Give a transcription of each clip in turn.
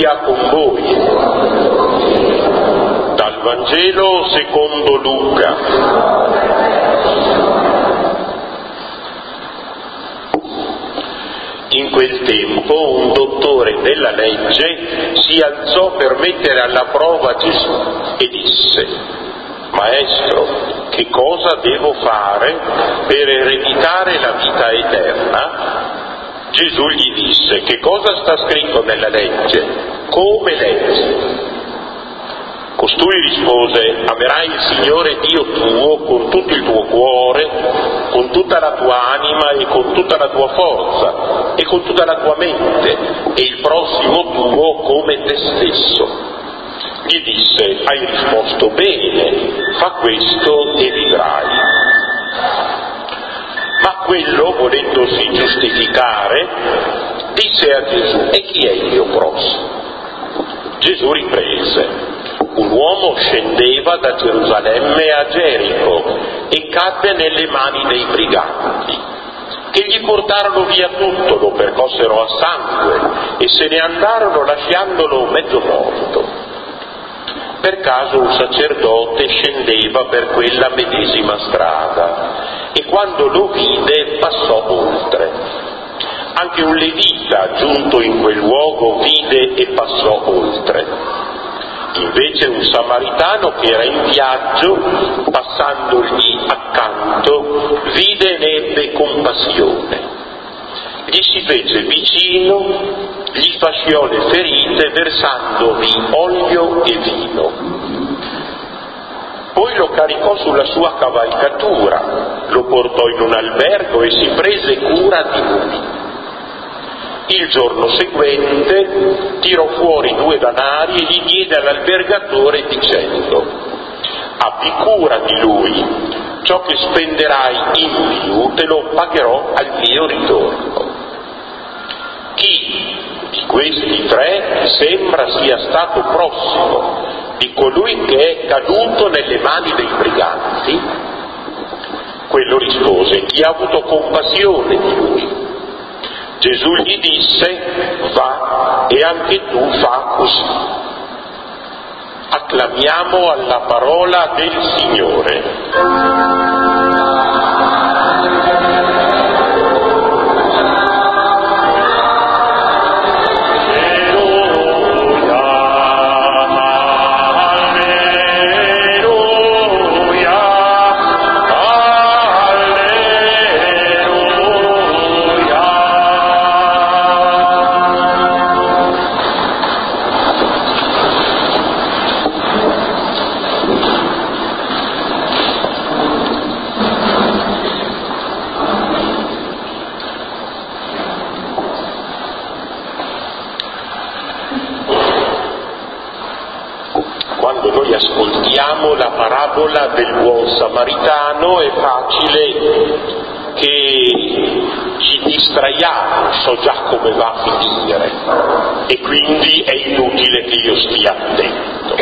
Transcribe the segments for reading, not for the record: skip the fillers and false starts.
sia con voi. Dal Vangelo secondo Luca. In quel tempo un dottore della legge si alzò per mettere alla prova Gesù e disse: Maestro, che cosa devo fare per ereditare la vita eterna? Gesù gli disse: che cosa sta scritto nella legge? Come leggi? Costui rispose: amerai il Signore Dio tuo con tutto il tuo cuore, con tutta la tua anima e con tutta la tua forza e con tutta la tua mente, e il prossimo tuo come te stesso. Gli disse: hai risposto bene, fa questo e vivrai. Ma quello, volendosi giustificare, disse a Gesù: e chi è il mio prossimo? Gesù riprese: un uomo scendeva da Gerusalemme a Gerico e cadde nelle mani dei briganti, che gli portarono via tutto, lo percossero a sangue e se ne andarono lasciandolo mezzo morto. Per caso un sacerdote scendeva per quella medesima strada e quando lo vide passò oltre. Anche un levita giunto in quel luogo vide e passò oltre. Invece un samaritano che era in viaggio, passandogli accanto, vide e ne ebbe compassione. Gli si fece vicino, gli fasciò le ferite versandovi olio e vino. Poi lo caricò sulla sua cavalcatura, lo portò in un albergo e si prese cura di lui. Il giorno seguente tirò fuori 2 danari e li diede all'albergatore dicendo: abbi cura di lui, ciò che spenderai in più te lo pagherò al mio ritorno. Chi di questi 3 sembra sia stato prossimo di colui che è caduto nelle mani dei briganti? Quello rispose: chi ha avuto compassione di lui. Gesù gli disse: va e anche tu fa così. Acclamiamo alla parola del Signore. Ascoltiamo la parabola del buon samaritano, è facile che ci distraiamo, so già come va a finire e quindi è inutile che io stia attento.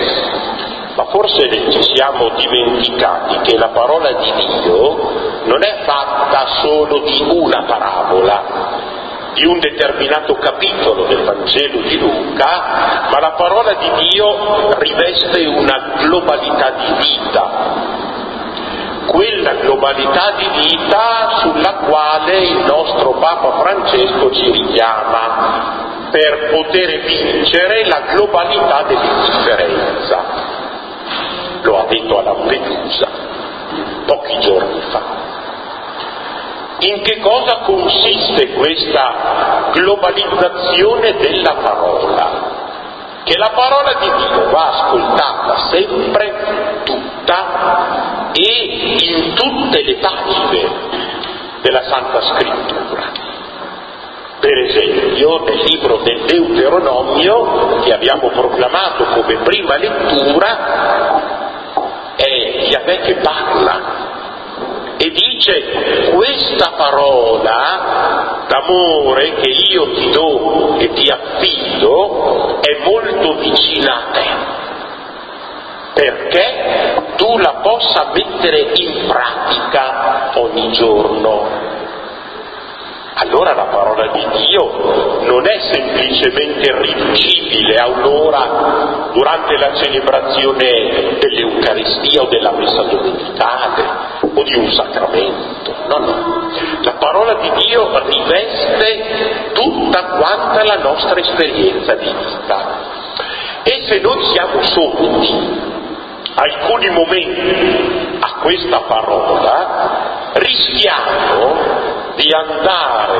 Ma forse ci siamo dimenticati che la parola di Dio non è fatta solo di una parabola, di un determinato capitolo del Vangelo di Luca, ma la parola di Dio riveste una globalità di vita, quella globalità di vita sulla quale il nostro Papa Francesco ci richiama per poter vincere la globalità dell'indifferenza. Lo ha detto a Lampedusa pochi giorni fa. In che cosa consiste questa globalizzazione della parola? Che la parola di Dio va ascoltata sempre, tutta e in tutte le pagine della Santa Scrittura. Per esempio, nel libro del Deuteronomio, che abbiamo proclamato come prima lettura, è Yahweh che parla e dice: questa parola d'amore che io ti do e ti affido è molto vicina a te, perché tu la possa mettere in pratica ogni giorno. allora la parola di Dio non è semplicemente riducibile a un'ora durante la celebrazione dell'Eucaristia o della messa domenicale o di un sacramento. No. La parola di Dio riveste tutta quanta la nostra esperienza di vita. E se noi siamo sordi alcuni momenti a questa parola, rischiamo di andare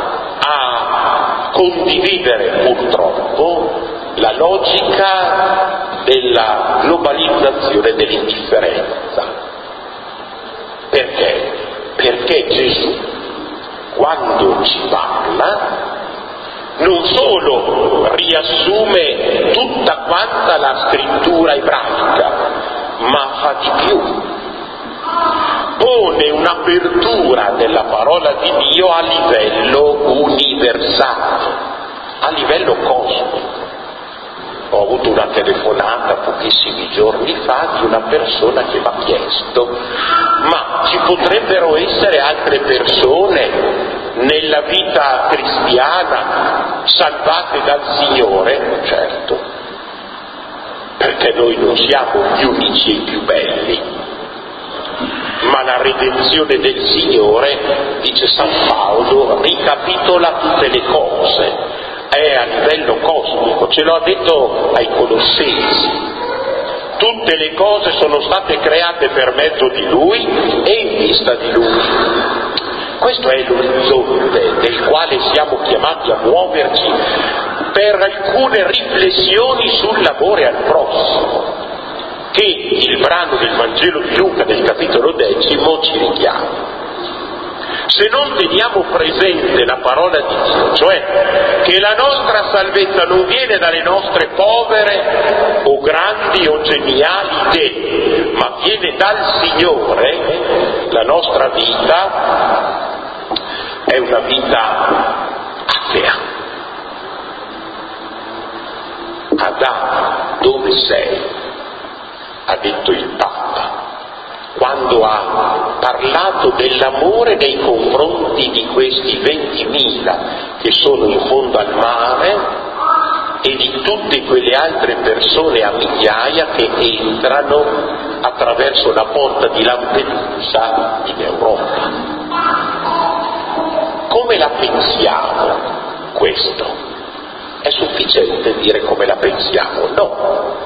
a condividere purtroppo la logica della globalizzazione dell'indifferenza. Perché? Perché Gesù, quando ci parla, non solo riassume tutta quanta la scrittura ebraica, ma fa di più. Pone un'apertura della parola di Dio a livello universale, a livello cosmico. Ho avuto una telefonata pochissimi giorni fa di una persona che mi ha chiesto: ma ci potrebbero essere altre persone nella vita cristiana salvate dal Signore? Certo, perché noi non siamo gli unici e i più belli, ma la redenzione del Signore, dice San Paolo, ricapitola tutte le cose, è a livello cosmico, ce l'ha detto ai Colossensi. Tutte le cose sono state create per mezzo di Lui e in vista di Lui. Questo è l'orizzonte nel quale siamo chiamati a muoverci per alcune riflessioni sull'amore al prossimo, che il brano del Vangelo di Luca nel capitolo 10 ci richiama. Se non teniamo presente la parola di Dio, cioè che la nostra salvezza non viene dalle nostre povere o grandi o geniali idee, ma viene dal Signore, la nostra vita è una vita atea. Adamo, dove sei? Ha detto il Papa, quando ha parlato dell'amore nei confronti di questi 20.000 che sono in fondo al mare e di tutte quelle altre persone a migliaia che entrano attraverso la porta di Lampedusa in Europa. Come la pensiamo questo? È sufficiente dire come la pensiamo? No.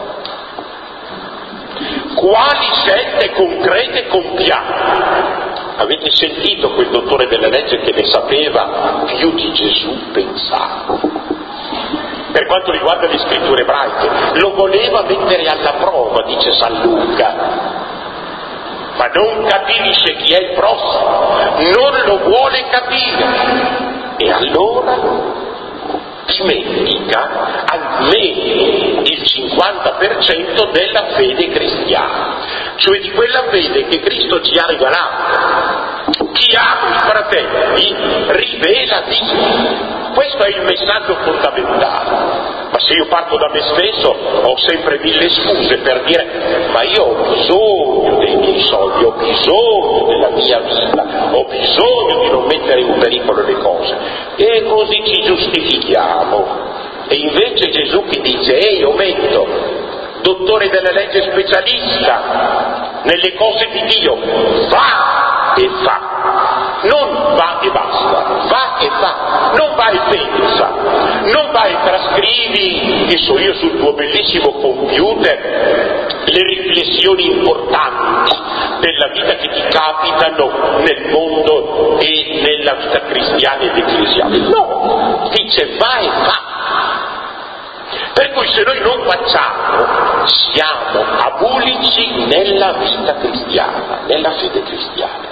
Quali scelte concrete compiamo? Avete sentito quel dottore della legge che ne sapeva più di Gesù pensava? Per quanto riguarda le scritture ebraiche, lo voleva mettere alla prova, dice San Luca, ma non capisce chi è il prossimo, non lo vuole capire. E allora dimentica almeno il 50% della fede cristiana, cioè di quella fede che Cristo ci ha regalato. Chi ama i fratelli rivela Dio. Questo è il messaggio fondamentale. Ma se io parto da me stesso ho sempre 1000 scuse per dire: ma io ho bisogno dei miei soldi, ho bisogno della mia vita, ho bisogno di non mettere in pericolo le cose, e così ci giustifichiamo. E invece Gesù che dice: ehi, ometto, dottore della legge specialista nelle cose di Dio, va e fa. Non va e basta, va e fa, non va e pensa, non va e trascrivi, che so io, sul tuo bellissimo computer le riflessioni importanti della vita che ti capitano nel mondo e nella vita cristiana ed ecclesiale. No, dice va e fa. Per cui se noi non facciamo, siamo abulici nella vita cristiana, nella fede cristiana.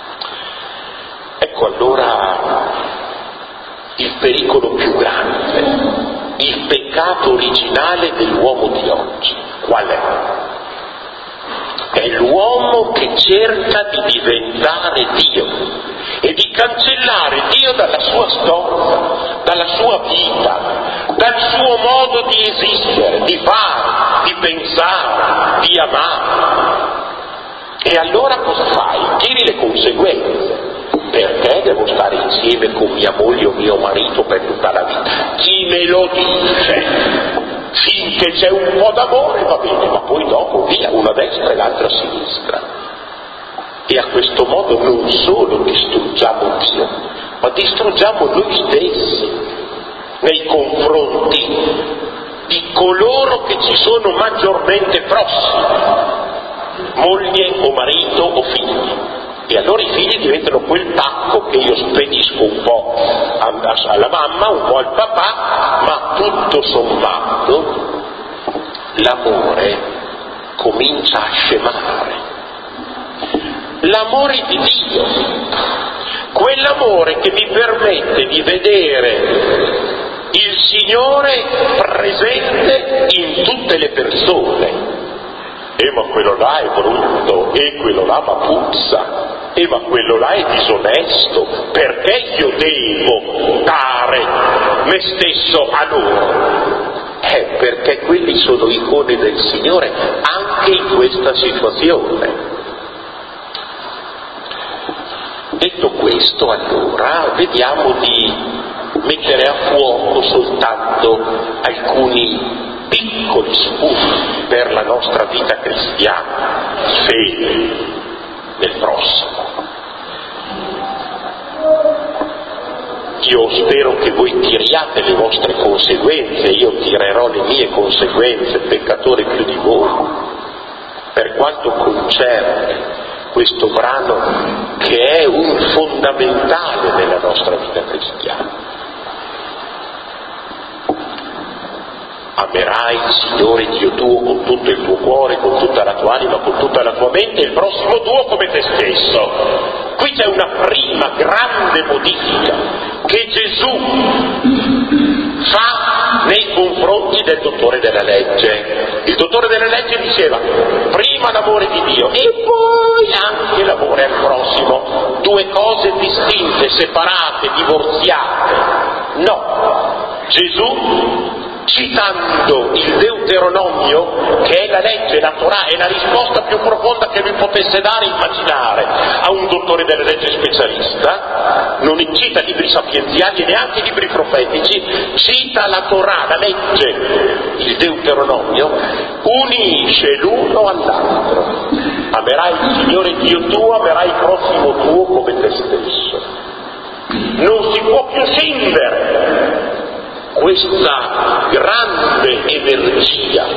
Ecco allora il pericolo più grande, il peccato originale dell'uomo di oggi. Qual è? È l'uomo che cerca di diventare Dio e di cancellare Dio dalla sua storia, dalla sua vita, dal suo modo di esistere, di fare, di pensare, di amare. E allora cosa fai? Tiri le conseguenze. perché devo stare insieme con mia moglie o mio marito per tutta la vita? Chi me lo dice? Finché c'è un po' d'amore va bene, ma poi dopo via, una a destra e l'altra a sinistra. E a questo modo non solo distruggiamo Dio, ma distruggiamo noi stessi nei confronti di coloro che ci sono maggiormente prossimi, moglie o marito o figli. E allora i figli diventano quel pacco che io spedisco un po' alla mamma, un po' al papà, ma tutto sommato l'amore comincia a scemare. L'amore di Dio, quell'amore che mi permette di vedere il Signore presente in tutte le persone. Ma quello là è brutto, e quello là ma puzza, ma quello là è disonesto, perché io devo dare me stesso a loro? Perché quelli sono icone del Signore anche in questa situazione. Detto questo, allora, vediamo di mettere a fuoco soltanto alcuni piccoli spunti per la nostra vita cristiana, fede nel prossimo. Io spero che voi tiriate le vostre conseguenze, io tirerò le mie conseguenze, peccatore più di voi, per quanto concerne questo brano che è un fondamentale nella nostra vita cristiana. Amerai il Signore Dio tuo con tutto il tuo cuore, con tutta la tua anima, con tutta la tua mente e il prossimo tuo come te stesso. Qui c'è una prima grande modifica che Gesù fa nei confronti del dottore della legge. Il dottore della legge diceva prima l'amore di Dio e poi anche l'amore al prossimo, due cose distinte, separate, divorziate. No, Gesù, citando il Deuteronomio, che è la legge, la Torah, è la risposta più profonda che lui potesse dare, immaginare a un dottore delle leggi specialista, non cita libri sapienziali e neanche libri profetici, cita la Torah, la legge, il Deuteronomio, unisce l'uno all'altro. Amerai il Signore Dio tuo, amerai il prossimo tuo come te stesso. Non si può più scindere questa grande energia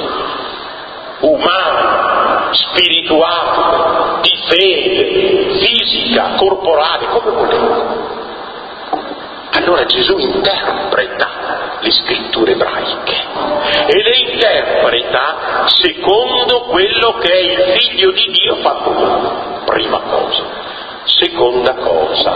umana, spirituale, di fede, fisica, corporale, come volete. Allora Gesù interpreta le scritture ebraiche e le interpreta secondo quello che è il Figlio di Dio fatto uomo, prima cosa. Seconda cosa,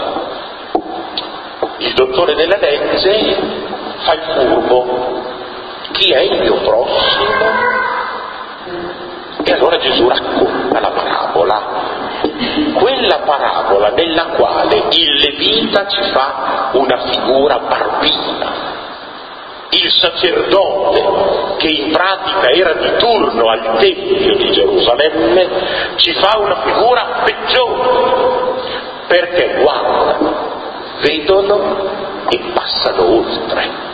il dottore della legge fa il furbo. Chi è il mio prossimo? E allora Gesù racconta la parabola, quella parabola nella quale il Levita ci fa una figura barbina, il sacerdote che in pratica era di turno al Tempio di Gerusalemme ci fa una figura peggiore, perché guardano, vedono e passano oltre.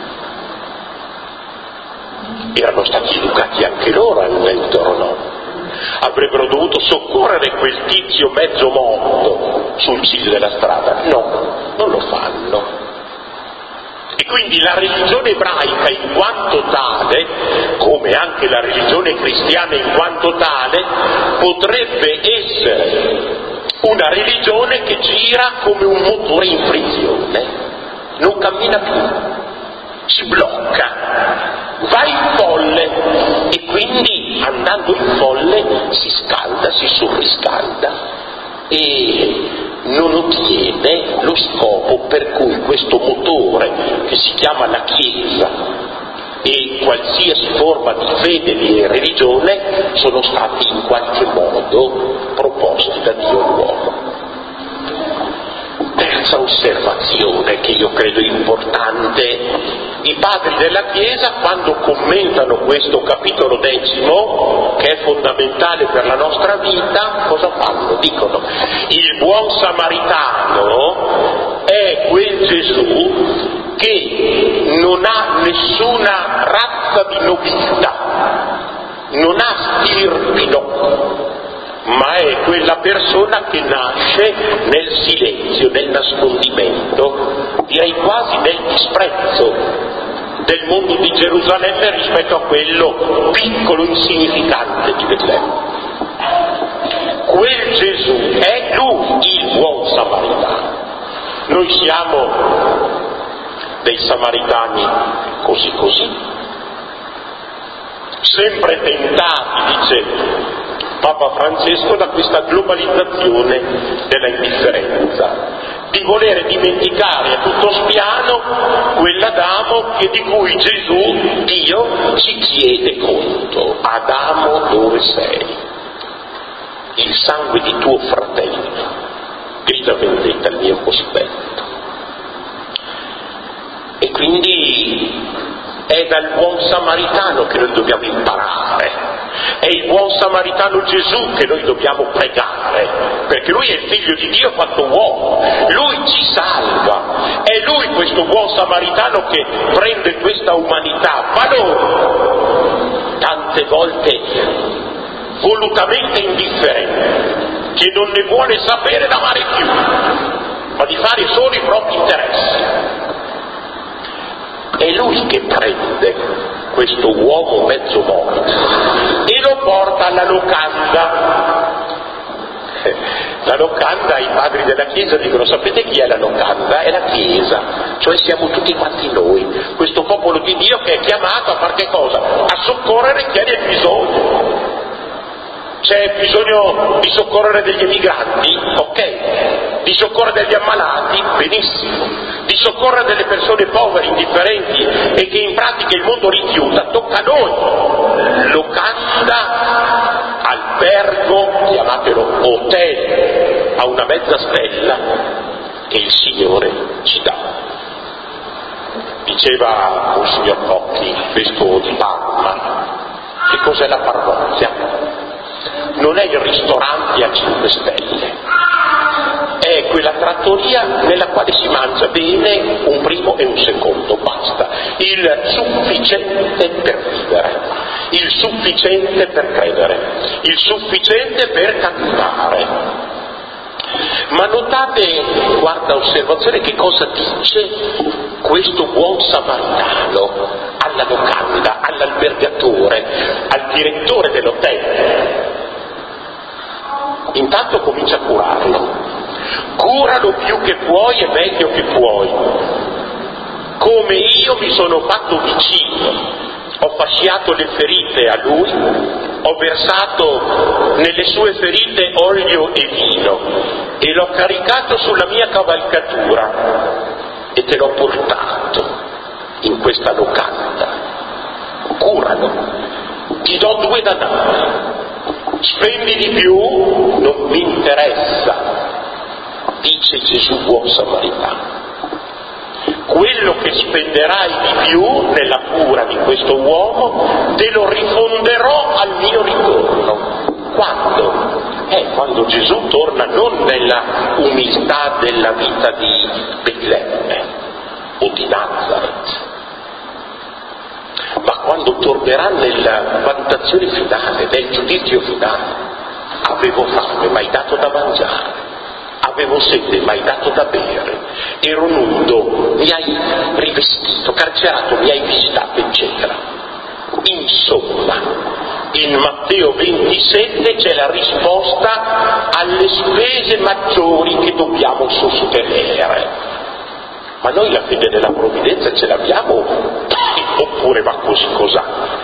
Erano stati educati anche loro al Deuteronomio, avrebbero dovuto soccorrere quel tizio mezzo morto sul ciglio della strada, no, non lo fanno. E quindi la religione ebraica in quanto tale, come anche la religione cristiana in quanto tale, potrebbe essere una religione che gira come un motore in frizione, non cammina più, si blocca, va in folle e quindi andando in folle si scalda, si surriscalda e non ottiene lo scopo per cui questo motore che si chiama la Chiesa e qualsiasi forma di fede e religione sono stati in qualche modo proposti da Dio all'uomo. Terza osservazione che io credo importante, I padri della Chiesa, quando commentano questo capitolo 10, che è fondamentale per la nostra vita, cosa fanno? Dicono: il buon samaritano è quel Gesù che non ha nessuna razza di nobiltà, non ha stirpi d'occhio, ma è quella persona che nasce nel silenzio, nel nascondimento, direi quasi nel disprezzo del mondo di Gerusalemme rispetto a quello piccolo, insignificante di Betlemme. Quel Gesù è lui il buon samaritano. Noi siamo dei samaritani così così, sempre tentati, dice Papa Francesco, da questa globalizzazione della indifferenza, di volere dimenticare a tutto spiano quell'Adamo di cui Gesù, Dio, ci chiede conto. Adamo, dove sei? Il sangue di tuo fratello grida vendetta al mio cospetto. E quindi è dal buon samaritano che noi dobbiamo imparare, è il buon samaritano Gesù che noi dobbiamo pregare, perché lui è il figlio di Dio fatto uomo, lui ci salva, è lui questo buon samaritano che prende questa umanità valore, tante volte volutamente indifferente, che non ne vuole sapere d'amare più, ma di fare solo i propri interessi. È lui che prende questo uomo mezzo morto e lo porta alla locanda. La locanda, i padri della Chiesa dicono: sapete chi è la locanda? È la Chiesa, cioè siamo tutti quanti noi, questo popolo di Dio che è chiamato a fare che cosa? A soccorrere chi ha del bisogno. C'è bisogno di soccorrere degli emigranti? Ok. Di soccorrere degli ammalati? Benissimo. Di soccorrere delle persone povere, indifferenti e che in pratica il mondo rifiuta? Tocca a noi. Locanda, albergo, chiamatelo hotel, a una mezza stella che il Signore ci dà. Diceva Monsignor Cocchi, vescovo di Parma, che cos'è la parrocchia? Non è il ristorante a 5 stelle, è quella trattoria nella quale si mangia bene un primo e un secondo, basta, il sufficiente per vivere, il sufficiente per credere, il sufficiente per cantare. Ma notate, guarda osservazione, che cosa dice questo buon samaritano alla locanda, all'albergatore, al direttore dell'hotel. Intanto comincia a curarlo, curalo più che puoi e meglio che puoi, come io mi sono fatto vicino, ho fasciato le ferite a lui, ho versato nelle sue ferite olio e vino e l'ho caricato sulla mia cavalcatura e te l'ho portato in questa locanda. Curalo, ti do 2 danari, spendi di più, non mi interessa, dice Gesù buon samaritano. Quello che spenderai di più nella cura di questo uomo te lo rifonderò al mio ritorno. Quando? Quando Gesù torna non nella umiltà della vita di Betlemme o di Nazareth, ma quando tornerà nella valutazione finale, nel giudizio finale. Avevo fame, mi hai dato da mangiare, avevo sete, mi hai dato da bere, ero nudo, mi hai rivestito, carcerato, mi hai visitato, eccetera. Insomma, in Matteo 27 c'è la risposta alle spese maggiori che dobbiamo sostenere. Ma noi la fede della provvidenza ce l'abbiamo oppure va così cos'ha?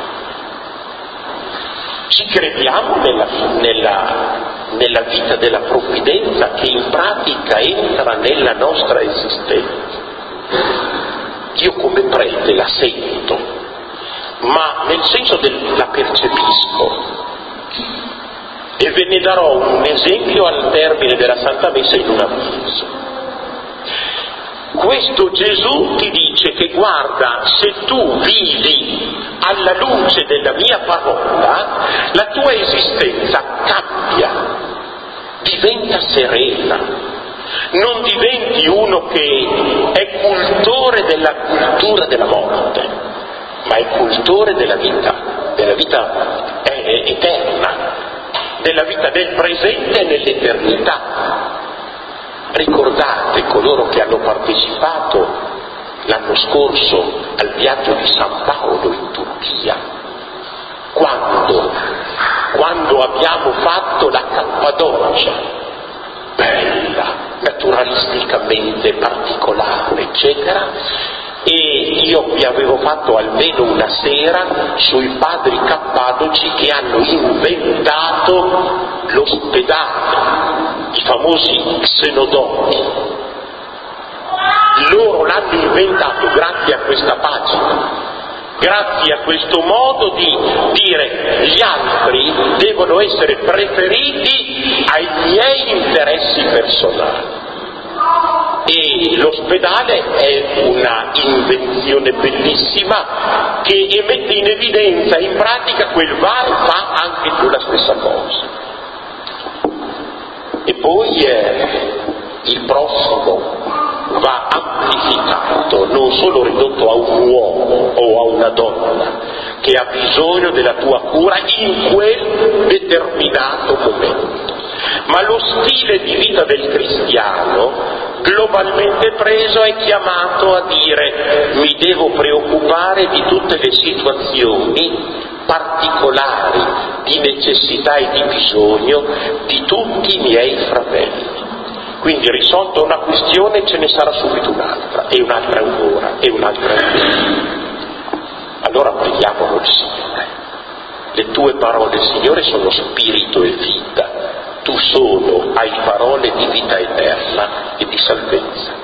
Ci crediamo nella vita della provvidenza che in pratica entra nella nostra esistenza? Io come prete la sento, ma nel senso la percepisco, e ve ne darò un esempio al termine della Santa Messa in un avviso. Questo Gesù ti dice che guarda, se tu vivi alla luce della mia parola, la tua esistenza cambia, diventa serena, non diventi uno che è cultore della cultura della morte, ma è cultore della vita eterna, della vita del presente e nell'eternità. Ricordate coloro che hanno partecipato l'anno scorso al viaggio di San Paolo in Turchia, quando abbiamo fatto la Cappadocia, bella, naturalisticamente particolare, eccetera, e io vi avevo fatto almeno una sera sui padri cappadoci che hanno inventato l'ospedale, i famosi xenodonti. Loro l'hanno inventato grazie a questa pagina, grazie a questo modo di dire gli altri devono essere preferiti ai miei interessi personali. E l'ospedale è una invenzione bellissima che mette in evidenza in pratica quel va e fa anche tu la stessa cosa. E poi il prossimo va amplificato, non solo ridotto a un uomo o a una donna che ha bisogno della tua cura in quel determinato momento, ma lo stile di vita del cristiano globalmente preso è chiamato a dire: mi devo preoccupare di tutte le situazioni particolari di necessità e di bisogno di tutti i miei fratelli. Quindi risolta una questione ce ne sarà subito un'altra, e un'altra ancora, e un'altra ancora. Allora preghiamolo il Signore. Le tue parole, Signore, sono spirito e vita. Tu solo hai parole di vita eterna e di salvezza.